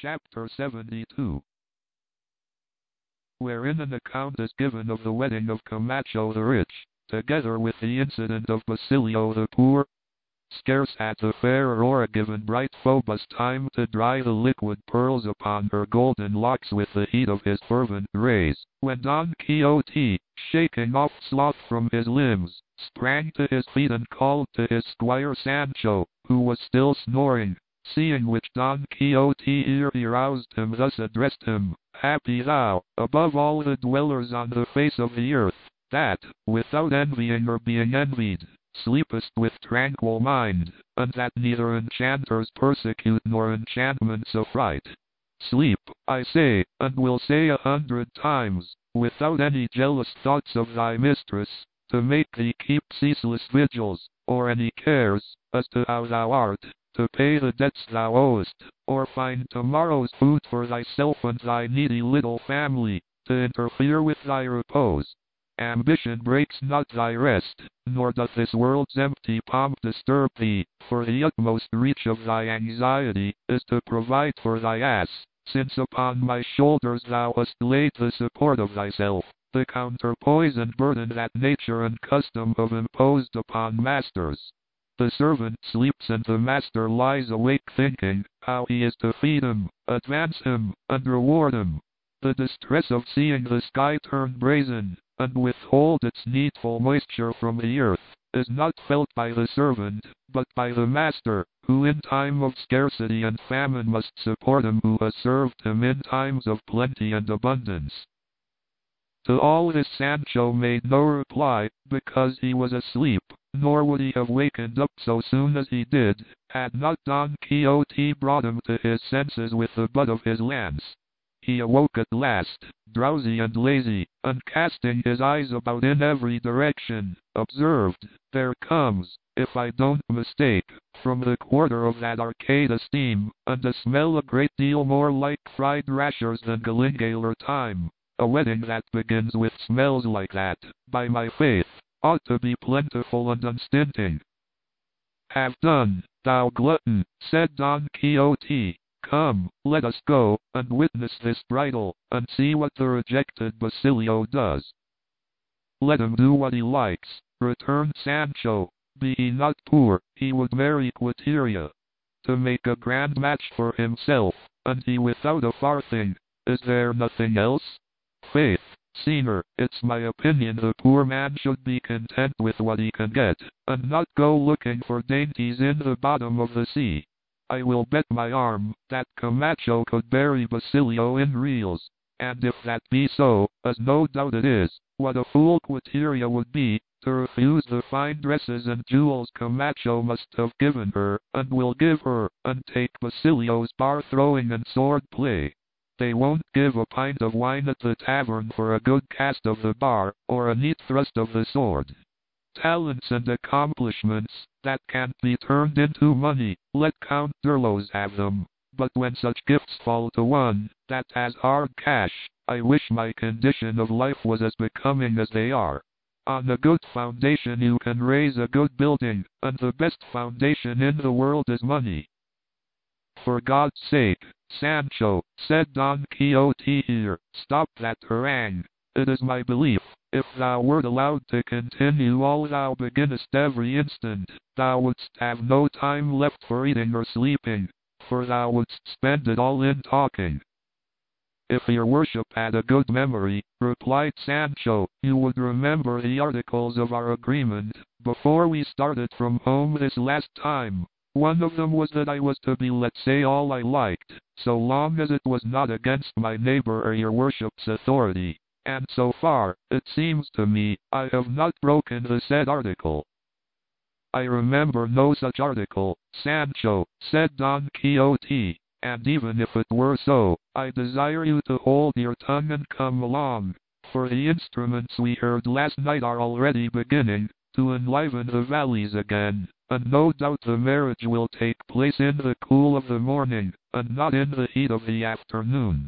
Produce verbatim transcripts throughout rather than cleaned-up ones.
Chapter seventy-two, wherein an account is given of the wedding of Camacho the Rich, together with the incident of Basilio the Poor. Scarce had the fair Aurora given bright Phoebus time to dry the liquid pearls upon her golden locks with the heat of his fervent rays, when Don Quixote, shaking off sloth from his limbs, sprang to his feet and called to his squire Sancho, who was still snoring. Seeing which, Don Quixote ere he roused him thus addressed him: "Happy thou, above all the dwellers on the face of the earth, that, without envying or being envied, sleepest with tranquil mind, and that neither enchanters persecute nor enchantments affright. Sleep, I say, and will say a hundred times, without any jealous thoughts of thy mistress, to make thee keep ceaseless vigils, or any cares, as to how thou art, to pay the debts thou owest, or find tomorrow's food for thyself and thy needy little family, to interfere with thy repose. Ambition breaks not thy rest, nor doth this world's empty pomp disturb thee, for the utmost reach of thy anxiety is to provide for thy ass, since upon my shoulders thou hast laid the support of thyself, the counterpoise and burden that nature and custom have imposed upon masters. The servant sleeps and the master lies awake thinking how he is to feed him, advance him, and reward him. The distress of seeing the sky turn brazen, and withhold its needful moisture from the earth, is not felt by the servant, but by the master, who in time of scarcity and famine must support him who has served him in times of plenty and abundance." To all this Sancho made no reply, because he was asleep, nor would he have wakened up so soon as he did, had not Don Quixote brought him to his senses with the butt of his lance. He awoke at last, drowsy and lazy, and casting his eyes about in every direction, observed, "There comes, if I don't mistake, from the quarter of that arcade a steam, and a smell a great deal more like fried rashers than Galingaler time. A wedding that begins with smells like that, by my faith, ought to be plentiful and unstinting." "Have done, thou glutton," said Don Quixote. "Come, let us go, and witness this bridal, and see what the rejected Basilio does." "Let him do what he likes," returned Sancho. "Be he not poor, he would marry Quiteria, to make a grand match for himself, and he without a farthing. Is there nothing else? Faith, Senor, it's my opinion the poor man should be content with what he can get, and not go looking for dainties in the bottom of the sea. I will bet my arm that Camacho could bury Basilio in reals, and if that be so, as no doubt it is, what a fool Quiteria would be, to refuse the fine dresses and jewels Camacho must have given her, and will give her, and take Basilio's bar-throwing and sword play. They won't give a pint of wine at the tavern for a good cast of the bar, or a neat thrust of the sword. Talents and accomplishments, that can't be turned into money, let Count Durlos have them. But when such gifts fall to one that has hard cash, I wish my condition of life was as becoming as they are. On a good foundation you can raise a good building, and the best foundation in the world is money." "For God's sake, Sancho," said Don Quixote here, "stop that harangue. It is my belief, if thou wert allowed to continue all thou beginnest every instant, thou wouldst have no time left for eating or sleeping, for thou wouldst spend it all in talking." "If your worship had a good memory," replied Sancho, "you would remember the articles of our agreement, before we started from home this last time. One of them was that I was to be let say all I liked, so long as it was not against my neighbor or your worship's authority. And so far, it seems to me, I have not broken the said article." "I remember no such article, Sancho," said Don Quixote, "and even if it were so, I desire you to hold your tongue and come along, for the instruments we heard last night are already beginning to enliven the valleys again, and no doubt the marriage will take place in the cool of the morning, and not in the heat of the afternoon."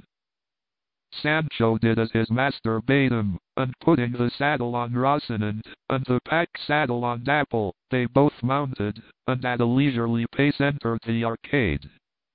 Sancho did as his master bade him, and putting the saddle on Rocinante, and the pack saddle on Dapple, they both mounted, and at a leisurely pace entered the arcade.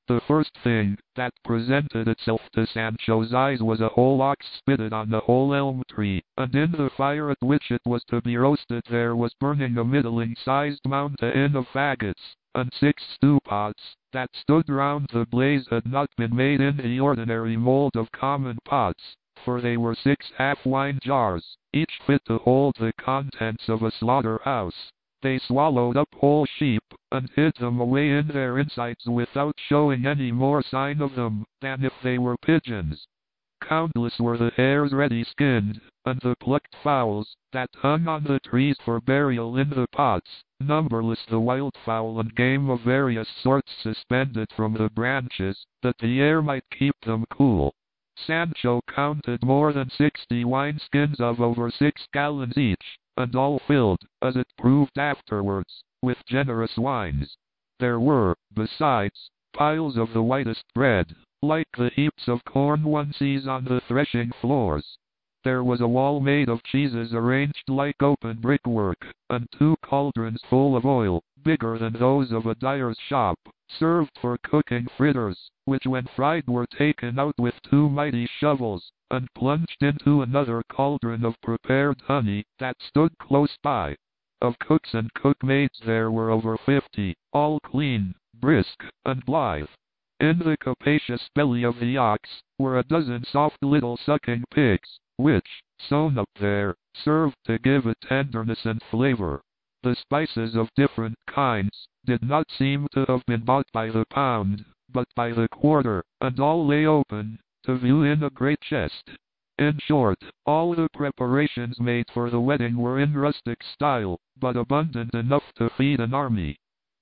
The first thing that presented itself to Sancho's eyes was a whole ox spitted on the whole elm tree, and in the fire at which it was to be roasted there was burning a middling-sized mountain of faggots, and six stew-pots that stood round the blaze had not been made in the ordinary mould of common pots, for they were six half-wine jars, each fit to hold the contents of a slaughter-house. They swallowed up whole sheep, and hid them away in their insides without showing any more sign of them than if they were pigeons. Countless were the hares ready skinned, and the plucked fowls that hung on the trees for burial in the pots, numberless the wildfowl and game of various sorts suspended from the branches, that the air might keep them cool. Sancho counted more than sixty wineskins of over six gallons each, and all filled, as it proved afterwards, with generous wines. There were, besides, piles of the whitest bread, like the heaps of corn one sees on the threshing floors. There was a wall made of cheeses arranged like open brickwork, and two cauldrons full of oil, bigger than those of a dyer's shop, served for cooking fritters, which when fried were taken out with two mighty shovels, and plunged into another cauldron of prepared honey that stood close by. Of cooks and cookmaids there were over fifty, all clean, brisk, and blithe. In the capacious belly of the ox were a dozen soft little sucking pigs, which, sewn up there, served to give it tenderness and flavor. The spices of different kinds did not seem to have been bought by the pound, but by the quarter, and all lay open to view in a great chest. In short, all the preparations made for the wedding were in rustic style, but abundant enough to feed an army.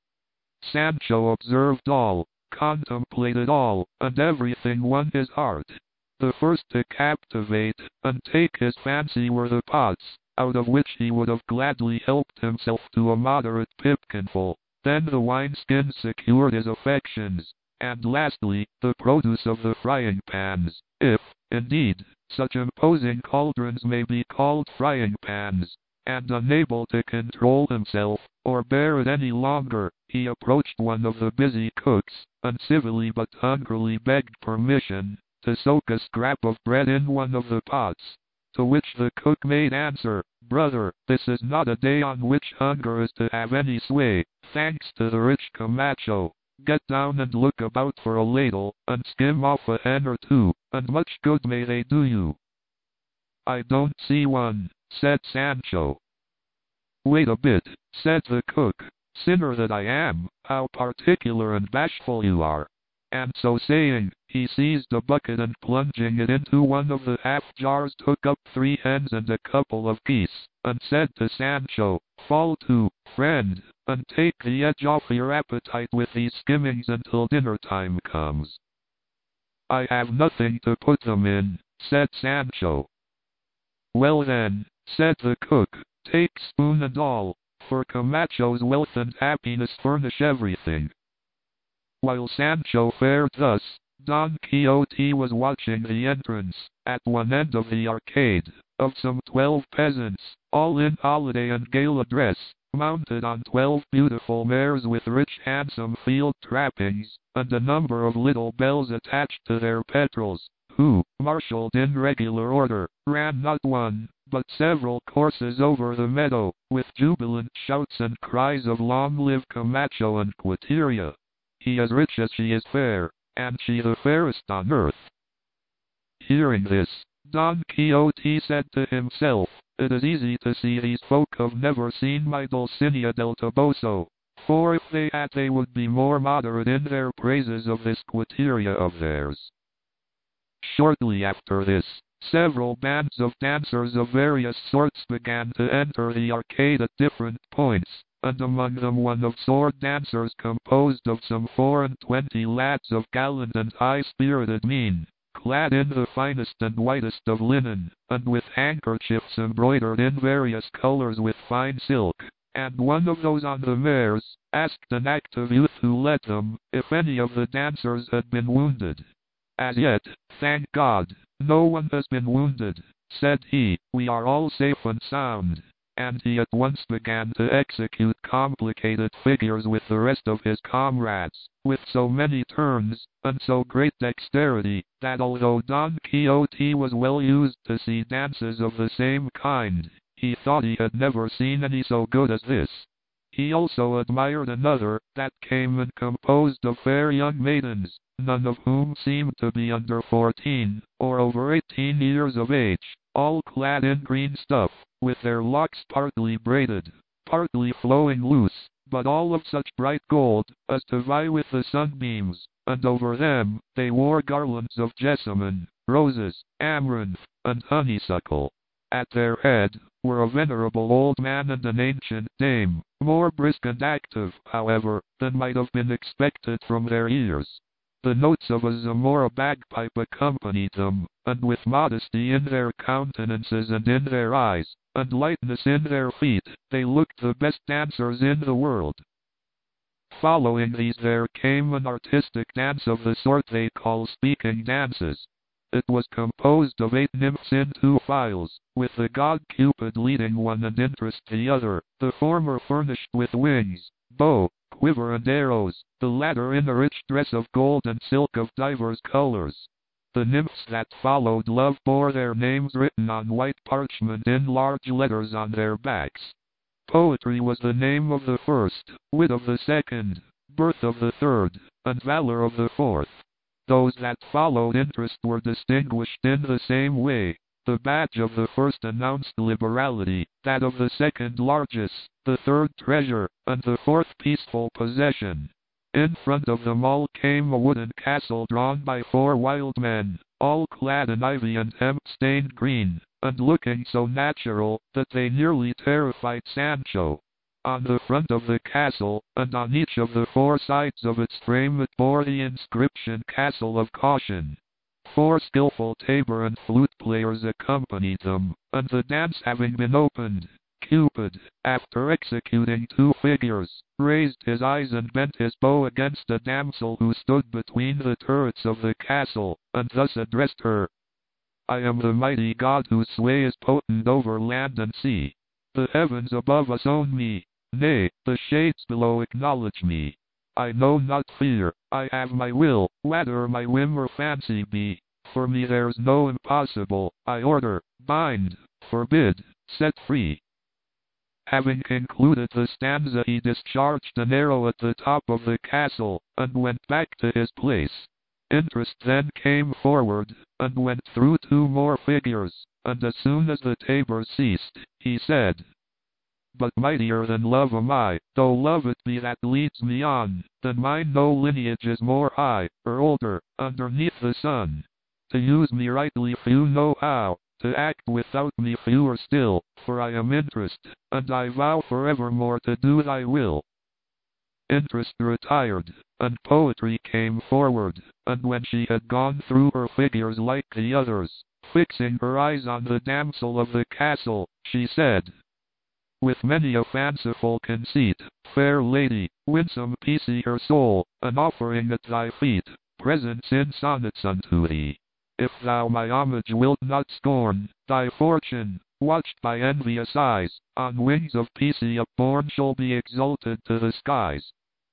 Sancho observed all, contemplated all, and everything won his heart. The first to captivate and take his fancy were the pots, out of which he would have gladly helped himself to a moderate pipkinful. Then the wineskins secured his affections, and lastly, the produce of the frying pans, if, indeed, such imposing cauldrons may be called frying pans. And unable to control himself, or bear it any longer, he approached one of the busy cooks, and civilly but hungrily begged permission to soak a scrap of bread in one of the pots. To which the cook made answer, "Brother, this is not a day on which hunger is to have any sway, thanks to the rich Camacho. Get down and look about for a ladle, and skim off a hen or two, and much good may they do you." "I don't see one," said Sancho. "Wait a bit," said the cook. "Sinner that I am, how particular and bashful you are." And so saying, he seized a bucket and plunging it into one of the half jars took up three hens and a couple of geese, and said to Sancho, "Fall to, friend, and take the edge off your appetite with these skimmings until dinner time comes." "I have nothing to put them in," said Sancho. "Well then," said the cook, "take spoon and all, for Camacho's wealth and happiness furnish everything." While Sancho fared thus, Don Quixote was watching the entrance, at one end of the arcade, of some twelve peasants, all in holiday and gala dress, mounted on twelve beautiful mares with rich handsome field trappings, and a number of little bells attached to their petrals, who, marshalled in regular order, ran not one, but several courses over the meadow, with jubilant shouts and cries of "Long live Camacho and Quiteria! He is rich as she is fair, and she the fairest on earth." Hearing this, Don Quixote said to himself, "It is easy to see these folk have never seen my Dulcinea del Toboso, for if they had they would be more moderate in their praises of this Quiteria of theirs." Shortly after this, several bands of dancers of various sorts began to enter the arcade at different points, and among them one of sword dancers composed of some four and twenty lads of gallant and high-spirited mien, clad in the finest and whitest of linen, and with handkerchiefs embroidered in various colors with fine silk. And one of those on the mares asked an active youth who led them, if any of the dancers had been wounded. "As yet, thank God, no one has been wounded," said he. "We are all safe and sound." and he at once began to execute complicated figures with the rest of his comrades, with so many turns, and so great dexterity, that although Don Quixote was well used to see dances of the same kind, he thought he had never seen any so good as this. He also admired another, that came and composed of fair young maidens, none of whom seemed to be under fourteen, or over eighteen years of age, all clad in green stuff, with their locks partly braided, partly flowing loose, but all of such bright gold, as to vie with the sunbeams, and over them, they wore garlands of jessamine, roses, amaranth, and honeysuckle. At their head, were a venerable old man and an ancient dame, more brisk and active, however, than might have been expected from their ears. The notes of a Zamora bagpipe accompanied them, and with modesty in their countenances and in their eyes, and lightness in their feet, they looked the best dancers in the world. Following these there came an artistic dance of the sort they call speaking dances. It was composed of eight nymphs in two files, with the god Cupid leading one and Interest the other, the former furnished with wings, bow, quiver and arrows, the latter in a rich dress of gold and silk of divers colors. The nymphs that followed Love bore their names written on white parchment in large letters on their backs. Poetry was the name of the first, Wit of the second, Birth of the third, and Valor of the fourth. Those that followed Interest were distinguished in the same way. The badge of the first announced liberality, that of the second largesse, the third treasure, and the fourth peaceful possession. In front of them all came a wooden castle drawn by four wild men, all clad in ivy and hemp-stained green, and looking so natural that they nearly terrified Sancho. On the front of the castle, and on each of the four sides of its frame, it bore the inscription Castle of Caution. Four skillful tabor and flute players accompanied them, and the dance having been opened, Cupid, after executing two figures, raised his eyes and bent his bow against a damsel who stood between the turrets of the castle, and thus addressed her: "I am the mighty god whose sway is potent over land and sea. The heavens above us own me. Nay, the shades below acknowledge me. I know not fear, I have my will, whether my whim or fancy be. For me there's no impossible, I order, bind, forbid, set free." Having concluded the stanza, he discharged an arrow at the top of the castle, and went back to his place. Interest then came forward, and went through two more figures, and as soon as the tabor ceased, he said: "But mightier than love am I, though love it be that leads me on, than mine no lineage is more high, or older, underneath the sun. To use me rightly few know how, to act without me fewer still, for I am Interest, and I vow forevermore to do thy will." Interest retired, and Poetry came forward, and when she had gone through her figures like the others, fixing her eyes on the damsel of the castle, she said: "With many a fanciful conceit, fair lady, winsome piecey her soul, an offering at thy feet, presents in sonnets unto thee. If thou my homage wilt not scorn, thy fortune, watched by envious eyes, on wings of piecey upborne shall be exalted to the skies."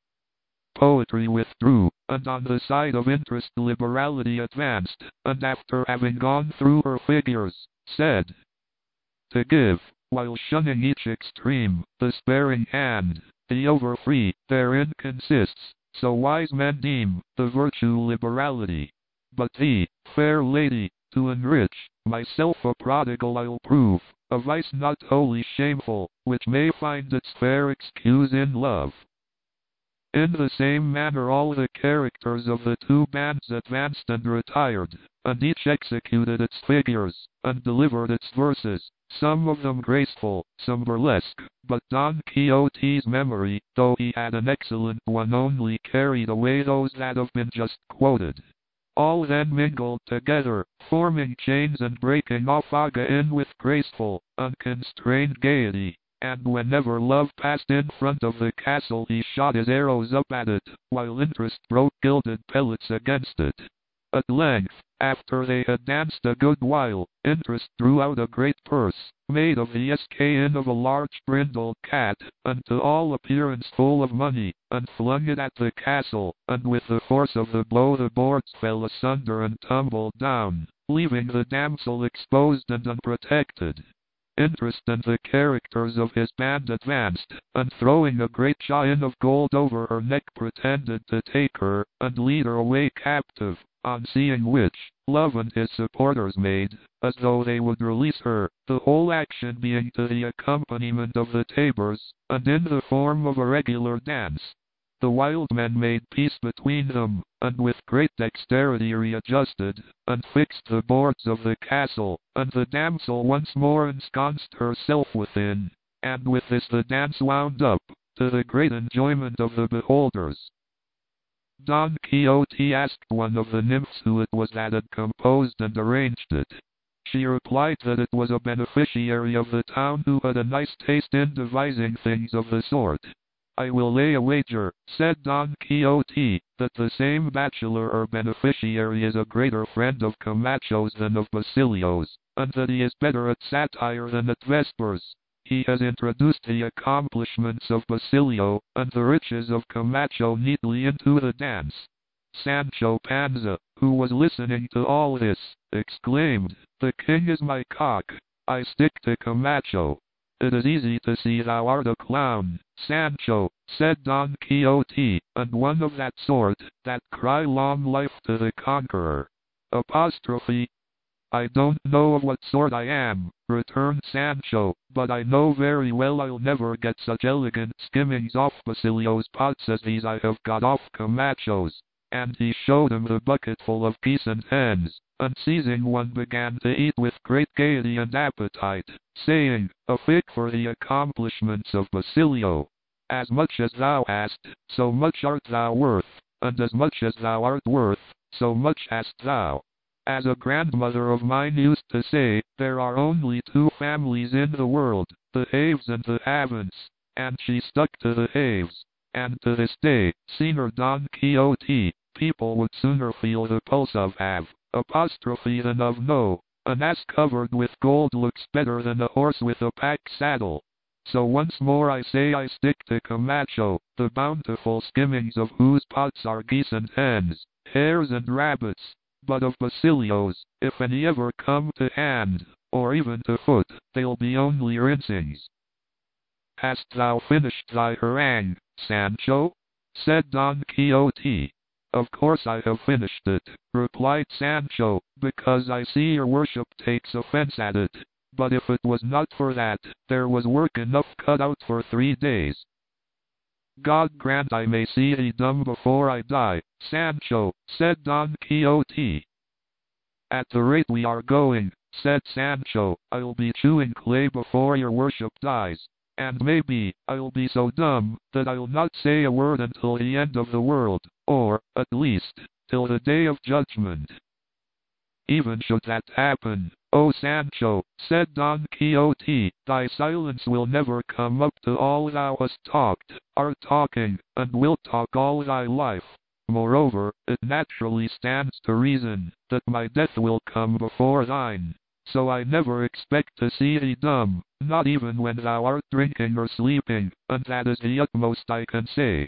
Poetry withdrew, and on the side of Interest Liberality advanced, and after having gone through her figures, said: "To give, while shunning each extreme, the sparing hand, the over-free, therein consists, so wise men deem, the virtue liberality. But thee, fair lady, to enrich, myself a prodigal I'll prove, a vice not wholly shameful, which may find its fair excuse in love." In the same manner all the characters of the two bands advanced and retired, and each executed its figures, and delivered its verses, some of them graceful, some burlesque, but Don Quixote's memory, though he had an excellent one, only carried away those that have been just quoted. All then mingled together, forming chains and breaking off again with graceful, unconstrained gaiety, and whenever Love passed in front of the castle he shot his arrows up at it, while Interest broke gilded pellets against it. At length, After they had danced a good while, Interest drew out a great purse, made of the skin of a large brindled cat, and to all appearance full of money, and flung it at the castle, and with the force of the blow the boards fell asunder and tumbled down, leaving the damsel exposed and unprotected. Interest and the characters of his band advanced, and throwing a great chain of gold over her neck pretended to take her, and lead her away captive, on seeing which, Love and his supporters made, as though they would release her, the whole action being to the accompaniment of the tabors, and in the form of a regular dance. The wild men made peace between them, and with great dexterity readjusted, and fixed the boards of the castle, and the damsel once more ensconced herself within, and with this the dance wound up, to the great enjoyment of the beholders. Don Quixote asked one of the nymphs who it was that had composed and arranged it. She replied that it was a beneficiary of the town who had a nice taste in devising things of the sort. I will lay a wager, said Don Quixote, that the same bachelor or beneficiary is a greater friend of Camacho's than of Basilio's, and that he is better at satire than at vespers. He has introduced the accomplishments of Basilio, and the riches of Camacho neatly into the dance. Sancho Panza, who was listening to all this, exclaimed, "The king is my cock. I stick to Camacho." "It is easy to see thou art a clown, Sancho," said Don Quixote, "and one of that sort, that cry long life to the conqueror." Apostrophe. "I don't know of what sort I am," returned Sancho, "but I know very well I'll never get such elegant skimmings off Basilio's pots as these I have got off Camacho's." And he showed him the bucketful of geese and hens, and seizing one began to eat with great gaiety and appetite, saying, "A fig for the accomplishments of Basilio. As much as thou hast, so much art thou worth, and as much as thou art worth, so much hast thou. As a grandmother of mine used to say, there are only two families in the world, the haves and the haven'ts," and she stuck to the haves. And to this day, Señor Don Quixote, people would sooner feel the pulse of have, apostrophe than of no. An ass covered with gold looks better than a horse with a pack saddle. So once more I say I stick to Camacho, the bountiful skimmings of whose pots are geese and hens, hares and rabbits. But of Basilio's, if any ever come to hand, or even to foot, they'll be only rinsings. "Hast thou finished thy harangue, Sancho?" said Don Quixote. "Of course I have finished it," replied Sancho, "because I see your worship takes offense at it. But if it was not for that, there was work enough cut out for three days." "God grant I may see thee dumb before I die, Sancho," said Don Quixote. "At the rate we are going," said Sancho, "I'll be chewing clay before your worship dies. And maybe, I'll be so dumb, that I'll not say a word until the end of the world, or, at least, till the day of judgment." "Even should that happen, O Sancho," said Don Quixote, "thy silence will never come up to all thou hast talked, art talking, and wilt talk all thy life. Moreover, it naturally stands to reason, that my death will come before thine. So I never expect to see thee dumb, not even when thou art drinking or sleeping, and that is the utmost I can say."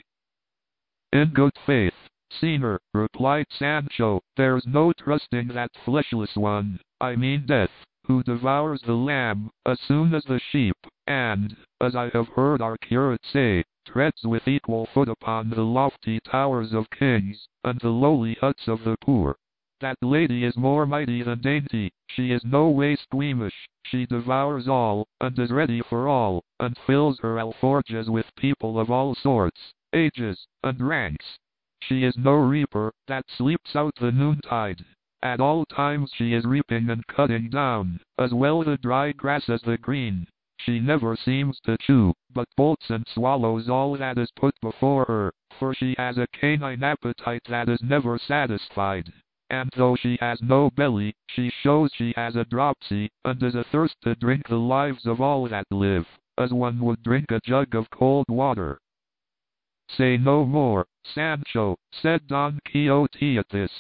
"In good faith, Señor," replied Sancho, "there's no trusting that fleshless one, I mean death, who devours the lamb, as soon as the sheep, and, as I have heard our curate say, treads with equal foot upon the lofty towers of kings, and the lowly huts of the poor. That lady is more mighty than dainty, she is no way squeamish, she devours all, and is ready for all, and fills her alforges with people of all sorts, ages, and ranks. She is no reaper, that sleeps out the noontide. At all times she is reaping and cutting down, as well the dry grass as the green. She never seems to chew, but bolts and swallows all that is put before her, for she has a canine appetite that is never satisfied. And though she has no belly, she shows she has a dropsy, and is athirst to drink the lives of all that live, as one would drink a jug of cold water." "Say no more, Sancho," said Don Quixote at this.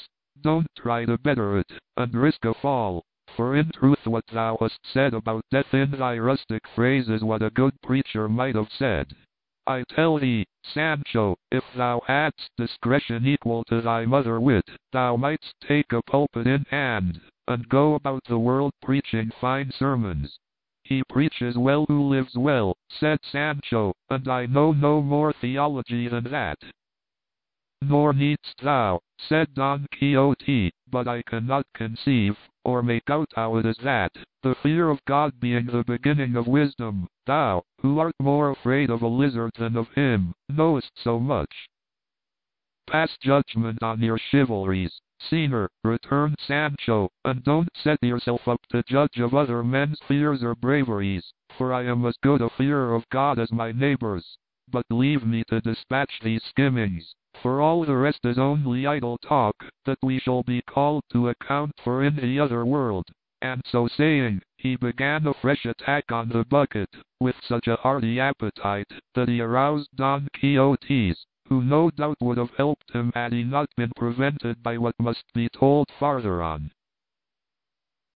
don't try to better it, and risk a fall. For in truth what thou hast said about death in thy rustic phrase is what a good preacher might have said. I tell thee, Sancho, if thou hadst discretion equal to thy mother wit, thou mightst take a pulpit in hand, and go about the world preaching fine sermons. He preaches well who lives well, said Sancho, and I know no more theology than that. Nor needst thou, said Don Quixote, but I cannot conceive, or make out how it is that, the fear of God being the beginning of wisdom, thou, who art more afraid of a lizard than of him, knowest so much. Pass judgment on your chivalries, Senor, returned Sancho, and don't set yourself up to judge of other men's fears or braveries, for I am as good a fearer of God as my neighbors. But leave me to dispatch these skimmings, for all the rest is only idle talk, that we shall be called to account for in the other world. And so saying, he began a fresh attack on the bucket, with such a hearty appetite, that he aroused Don Quixote's, who no doubt would have helped him had he not been prevented by what must be told farther on.